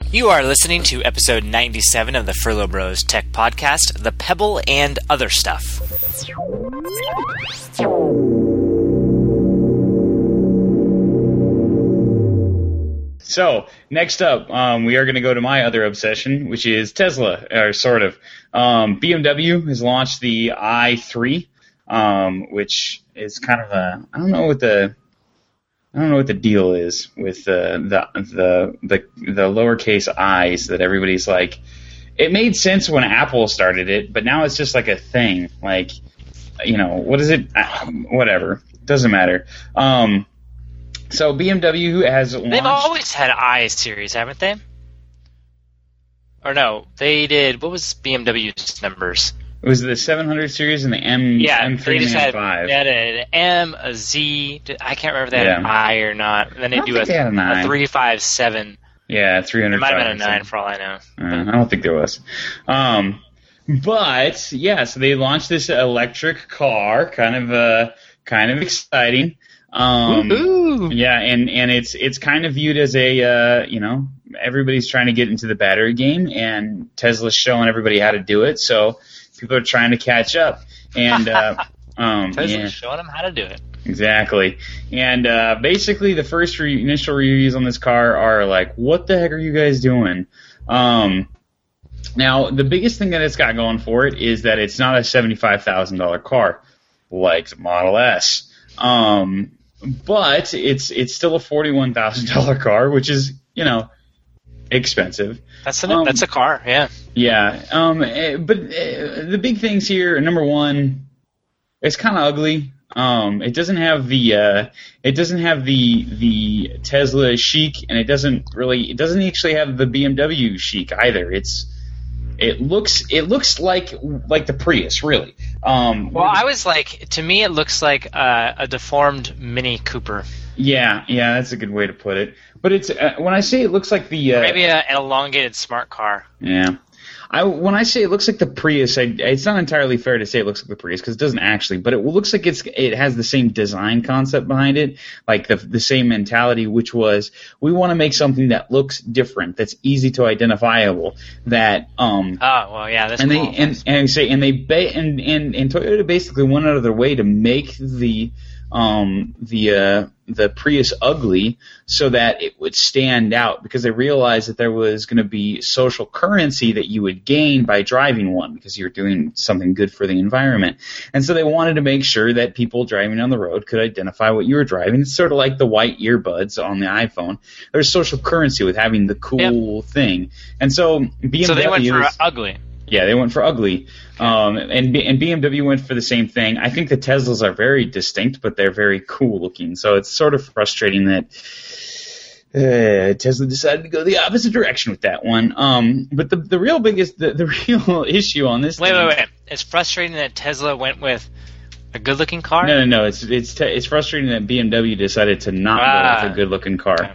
You are listening to episode 97 of the Furlough Bros Tech Podcast, The Pebble and Other Stuff. So, next up, we are going to go to my other obsession, which is Tesla, or sort of. BMW has launched the i3, which is kind of a, I don't know what the deal is with the lowercase i's that everybody's like. It made sense when Apple started it, but now it's just like a thing. Like, you know, what is it? Whatever. Doesn't matter. So BMW has launched... They've always had I series, haven't they? Or no, they did... What was BMW's numbers? It was the 700 series and the M3 they just and M5. They had an M, a Z... I can't remember if they had an I or not. And then they do a 357. Yeah, 300. It might have been a 9 for all I know. I don't think there was. But, yeah, so they launched this electric car, kind of exciting. Yeah, and it's kind of viewed as a, everybody's trying to get into the battery game, and Tesla's showing everybody how to do it, so people are trying to catch up. And Tesla's showing them how to do it. Exactly. And basically the first initial reviews on this car are like, what the heck are you guys doing? Now, the biggest thing that it's got going for it is that it's not a $75,000 car like the Model S. But it's still a $41,000 car, which is, expensive. That's a car, yeah. Yeah. But the big things here, number one, it's kind of ugly. It doesn't have the Tesla chic, and it doesn't actually have the BMW chic either. It looks like the Prius, really. To me, it looks like a deformed Mini Cooper. Yeah, that's a good way to put it. But it's when I say it looks like the maybe an elongated smart car. Yeah. When I say it looks like the Prius, it's not entirely fair to say it looks like the Prius because it doesn't actually, but it looks like it has the same design concept behind it, like the same mentality, which was we want to make something that looks different, that's easy to identifiable, that that's and cool. and Toyota basically went out of their way to make the Prius ugly so that it would stand out, because they realized that there was going to be social currency that you would gain by driving one because you're doing something good for the environment. And so they wanted to make sure that people driving on the road could identify what you were driving. It's sort of like the white earbuds on the iPhone. There's social currency with having the cool thing. And so BMW... So they went for ugly. Yeah, they went for ugly. And BMW went for the same thing. I think the Teslas are very distinct, but they're very cool looking. So it's sort of frustrating that Tesla decided to go the opposite direction with that one. But the real issue on this Wait. It's frustrating that Tesla went with a good-looking car? No. It's frustrating that BMW decided to not go with a good-looking car.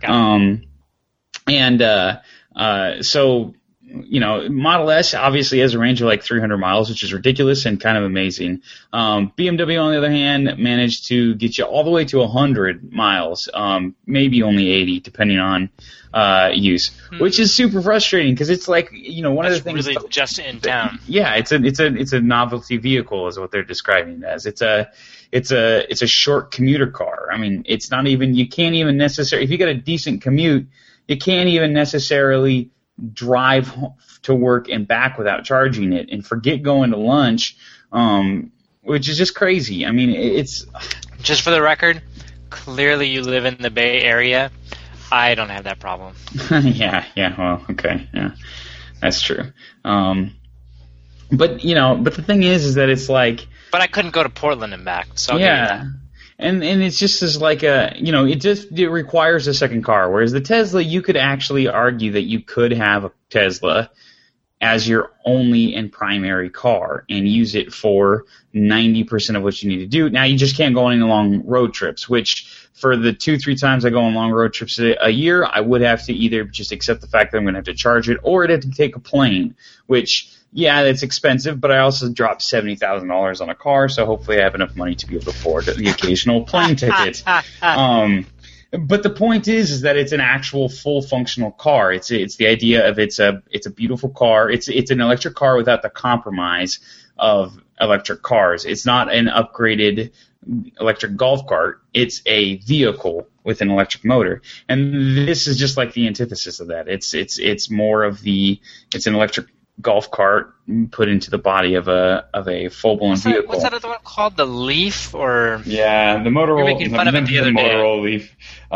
Okay. So... Model S obviously has a range of like 300 miles, which is ridiculous and kind of amazing. BMW, on the other hand, managed to get you all the way to 100 miles, maybe only 80, depending on use, which is super frustrating because it's like, one of the things really just in town. Yeah, it's a novelty vehicle is what they're describing it as. It's a short commuter car. I mean, it's not even, you can't even necessarily, if you got a decent commute, you can't even necessarily drive to work and back without charging it, and forget going to lunch, which is just crazy. I mean, it's... Just for the record, clearly you live in the Bay Area. I don't have that problem. Yeah, well, okay, yeah, that's true. But the thing is that it's like... But I couldn't go to Portland and back, so I'll give you that. And it's just as like it requires a second car. Whereas the Tesla, you could actually argue that you could have a Tesla as your only and primary car and use it for 90% of what you need to do. Now, you just can't go on any long road trips, which for the 2-3 times I go on long road trips a year, I would have to either just accept the fact that I'm going to have to charge it, or I'd have to take a plane, which... Yeah, that's expensive, but I also dropped $70,000 on a car, so hopefully I have enough money to be able to afford the occasional plane ticket. But the point is that it's an actual full functional car. It's the idea of it's a beautiful car. It's an electric car without the compromise of electric cars. It's not an upgraded electric golf cart. It's a vehicle with an electric motor. And this is just like the antithesis of that. It's more of it's an electric golf cart put into the body of a full-blown vehicle. What's that other one called? The Leaf, or yeah, the Motorola. You're making fun of it the other day. Motorola Leaf.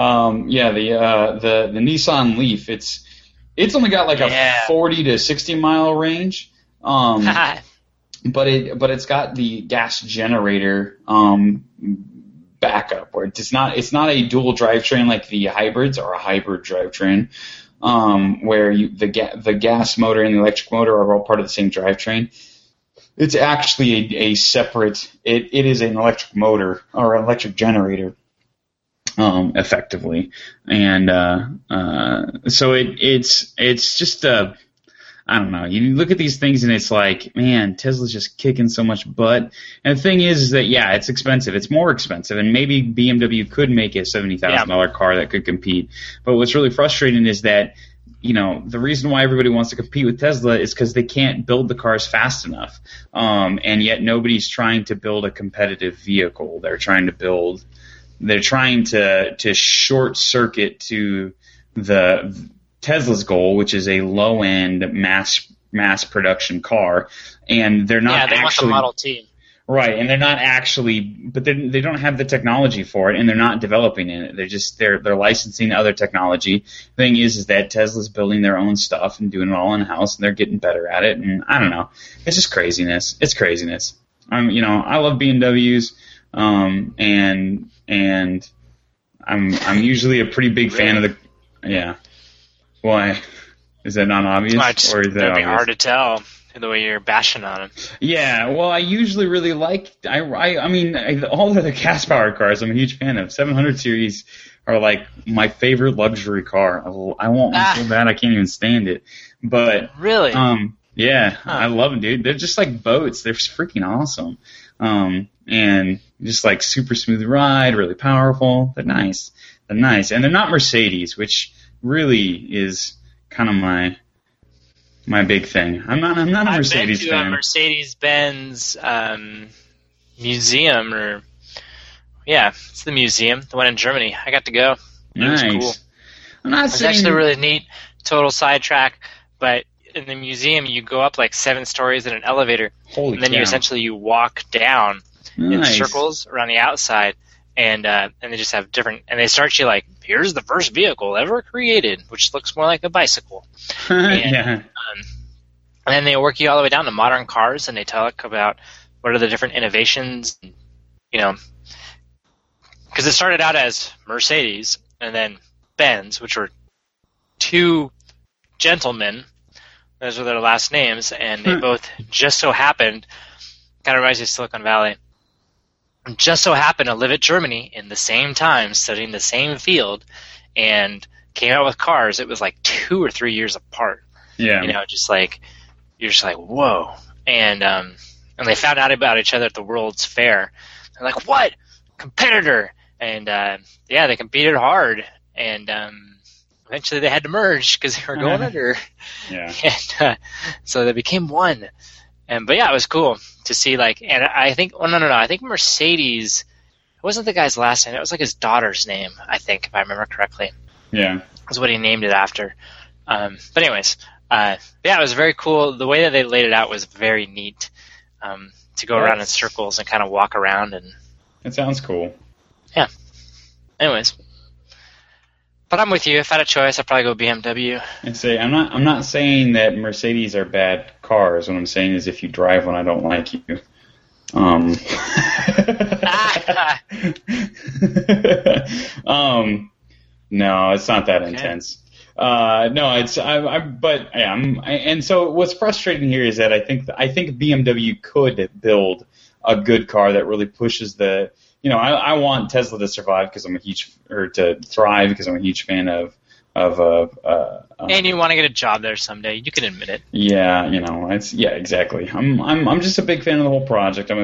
The Nissan Leaf. It's only got like a 40 to 60 mile range. But it's got the gas generator backup, where it's not a dual drivetrain like the hybrids or a hybrid drivetrain. Where the gas motor and the electric motor are all part of the same drivetrain. It's actually a separate. It is an electric motor or an electric generator, effectively, and so it's just I don't know. You look at these things and it's like, man, Tesla's just kicking so much butt. And the thing is that, yeah, it's expensive. It's more expensive. And maybe BMW could make a $70,000 car that could compete. But what's really frustrating is that, the reason why everybody wants to compete with Tesla is because they can't build the cars fast enough. And yet nobody's trying to build a competitive vehicle. They're trying to short circuit to the Tesla's goal, which is a low-end mass production car, and they're not they actually want the Model T. Right, and they're not actually, but they don't have the technology for it, and they're not developing it. They're licensing other technology. The thing is that Tesla's building their own stuff and doing it all in house, and they're getting better at it. And I don't know, it's just craziness. It's craziness. I love BMWs, and I'm usually a pretty big fan of the Why? Is that not obvious? Or is that that'd be obvious? hard to tell the way you're bashing on him. Yeah, well, I usually really like. I mean, all the gas-powered cars I'm a huge fan of. 700 series are like my favorite luxury car. I want one so bad I can't even stand it. But really, I love them, dude. They're just like boats. They're freaking awesome. And just like super smooth ride, really powerful. They're nice, and they're not Mercedes, which really is kind of my big thing. I'm not a Mercedes fan. I've been to a Mercedes-Benz museum, it's the museum, the one in Germany. I got to go. Nice. It was cool. I'm not It's actually really neat. Total sidetrack, but in the museum you go up like 7 stories in an elevator, and then you walk down in circles around the outside. And they just have different, and they start you like, here's the first vehicle ever created, which looks more like a bicycle. And then they work you all the way down to modern cars, and they talk about what are the different innovations, because it started out as Mercedes and then Benz, which were 2 gentlemen. Those were their last names, and they both just so happened, kind of reminds me of Silicon Valley, just so happened to live at Germany in the same time, studying the same field, and came out with cars. It was like 2 or 3 years apart. Yeah. Just like, you're just like, whoa. And they found out about each other at the World's Fair. They're like, what? Competitor. And they competed hard. And eventually they had to merge because they were going under. Yeah. And so they became one. But yeah, it was cool to see, like, and I think, I think Mercedes, it wasn't the guy's last name, it was like his daughter's name, I think, if I remember correctly. Yeah. That's what he named it after. But anyways, it was very cool. The way that they laid it out was very neat, to go around in circles and kind of walk around. And it sounds cool. Yeah. Anyways. But I'm with you. If I had a choice, I'd probably go BMW. And say I'm not saying that Mercedes are bad cars. What I'm saying is if you drive one, I don't like you. No, it's not that intense. No, it's and so what's frustrating here is that I think BMW could build a good car that really pushes the. I want Tesla to survive because to thrive because I'm a huge fan of. And you want to get a job there someday. You can admit it. Yeah, exactly. I'm just a big fan of the whole project. I'm a big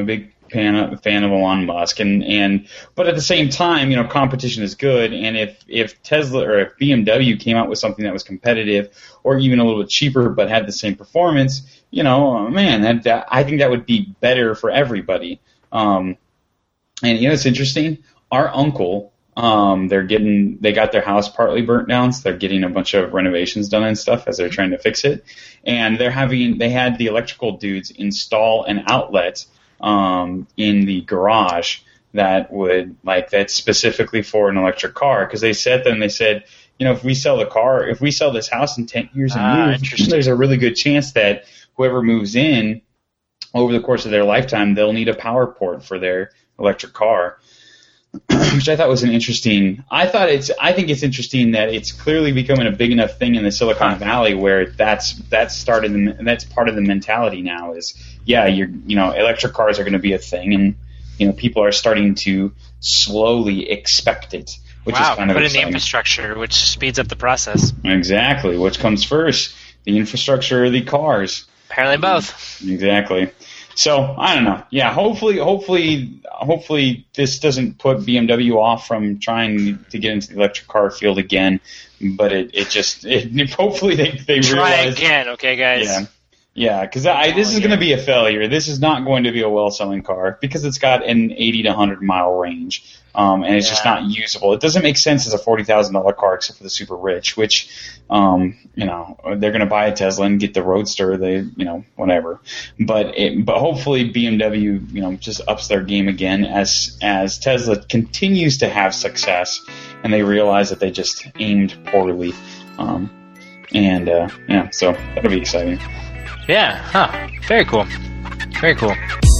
fan of Elon Musk, but at the same time, competition is good, and if Tesla or if BMW came out with something that was competitive or even a little bit cheaper but had the same performance, man, I think that would be better for everybody. And it's interesting. Our uncle, they got their house partly burnt down, so they're getting a bunch of renovations done and stuff as they're trying to fix it. And they had the electrical dudes install an outlet in the garage that's specifically for an electric car, because they said, if we sell this house in 10 years and move, there's a really good chance that whoever moves in over the course of their lifetime, they'll need a power port for their electric car. Which I thought was interesting. I think it's interesting that it's clearly becoming a big enough thing in the Silicon Valley where that's part of the mentality now is, electric cars are going to be a thing, and people are starting to slowly expect it, which is kind of put exciting. In the infrastructure, which speeds up the process. Exactly. Which comes first, the infrastructure or the cars? Apparently both. Exactly. So I don't know. Yeah, hopefully this doesn't put BMW off from trying to get into the electric car field again. But hopefully they try realize again. Okay, guys. Yeah, because this is going to be a failure. This is not going to be a well-selling car because it's got an 80 to 100 mile range, and it's just not usable. It doesn't make sense as a $40,000 car except for the super rich, which, they're going to buy a Tesla and get the Roadster. Whatever. But hopefully BMW, just ups their game again as Tesla continues to have success, and they realize that they just aimed poorly. So that'll be exciting. Yeah, very cool. Very cool.